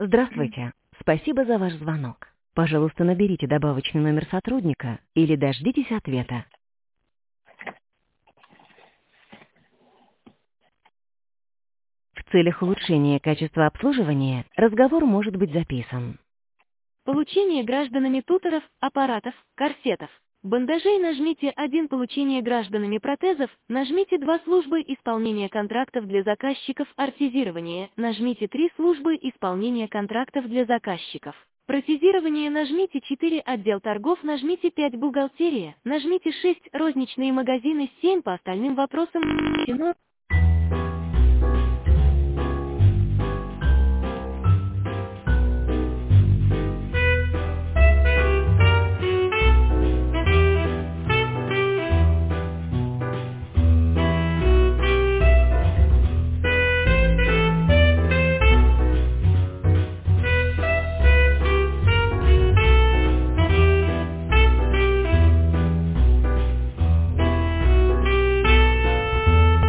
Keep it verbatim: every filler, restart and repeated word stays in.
Здравствуйте. Спасибо за ваш звонок. Пожалуйста, наберите добавочный номер сотрудника или дождитесь ответа. В целях улучшения качества обслуживания разговор может быть записан. Получение гражданами туторов, аппаратов, корсетов, бандажей нажмите один. Получение гражданами протезов нажмите два. Службы исполнения контрактов для заказчиков. Ортезирование нажмите три. Службы исполнения контрактов для заказчиков. Протезирование нажмите четыре. Отдел торгов нажмите пять. Бухгалтерия нажмите шесть. Розничные магазины семь. По остальным вопросам